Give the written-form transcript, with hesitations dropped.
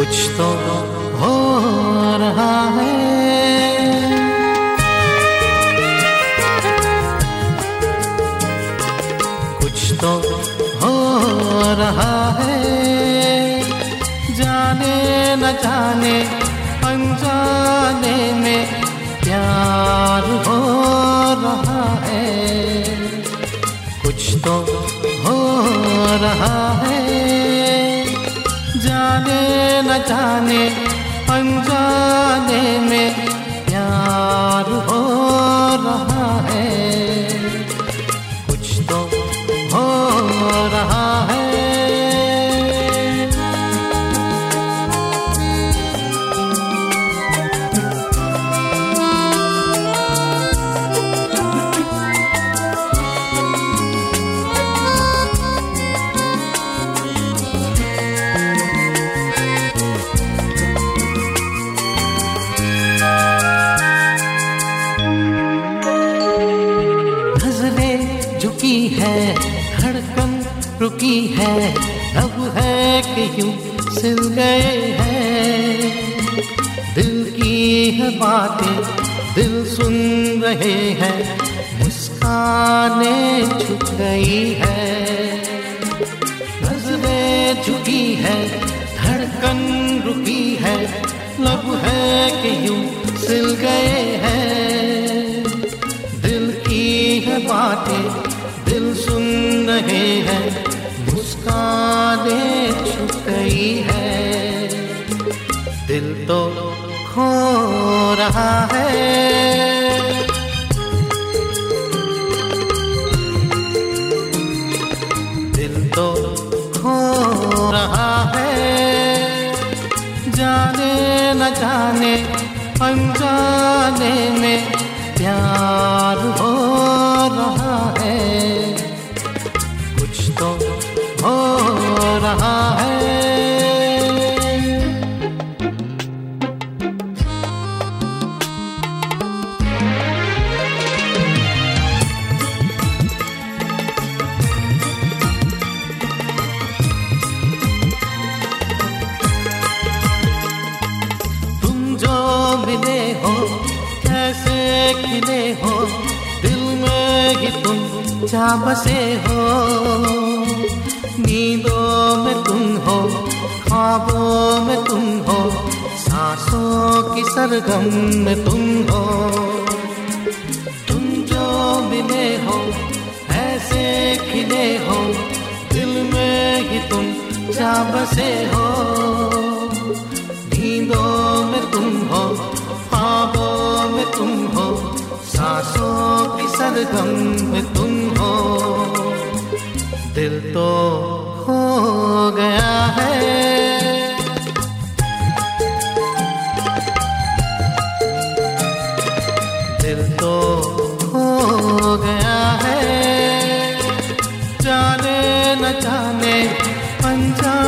कुछ तो हो रहा है, कुछ तो हो रहा है, जाने न जाने अनजाने में प्यार हो रहा है, कुछ तो हो रहा है, जाने न जाने अनजाने में प्यार हो रहा है, कुछ तो हो रहा है। झुकी है, धड़कन रुकी है, अब है कि यूं सिल गए हैं, दिल की है बातें दिल सुन रहे हैं, मुस्कानें छुप गई है, नजरें झुकी है, धड़कन रुकी है, लब है कि यूं सिल गए हैं, दिल की है बातें दिल सुन रहे हैं, मुस्कानें छुप गई है, दिल तो खो रहा है, दिल तो खो रहा है, जाने न जाने अनजाने में प्यार हो रहा है, कुछ तो हो रहा है। तुम जो मिले हो कैसे खिले हो, दिल में ही तुम जा बसे हो, नींदों में तुम हो, ख्वाबों में तुम हो, सांसों की सरगम में तुम हो, तुम जो मिले हो ऐसे खिले हो, दिल में ही तुम जा बसे हो, नींदों में तुम हो, ख्वाबों में तुम हो, सांसों की सरगम में तुम हो, दिल तो हो गया है, दिल तो हो गया है, जाने न जाने अनजाने